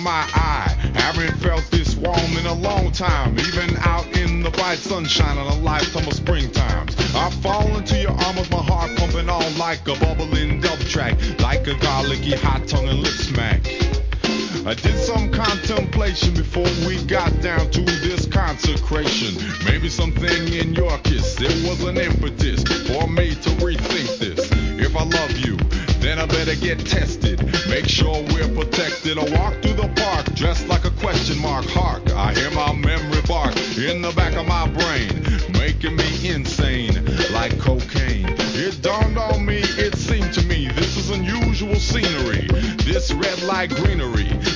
my eye. Haven't felt this warm in a long time. Even out in the bright sunshine on a lifetime of springtime. I fall into your arms, my heart pumping on like a bubbling dub track, like a garlicky hot tongue and lip smack. I did some contemplation before we got down to this consecration. Maybe something in your kiss, it was an impetus for me to rethink this. If I love you, then I better get tested. Make sure we're protected. I walk through the park dressed like a question mark. Hark, I hear my memory bark in the back of my brain, making me insane like cocaine. It dawned on me, it seemed to me, this is unusual scenery. This red light greenery,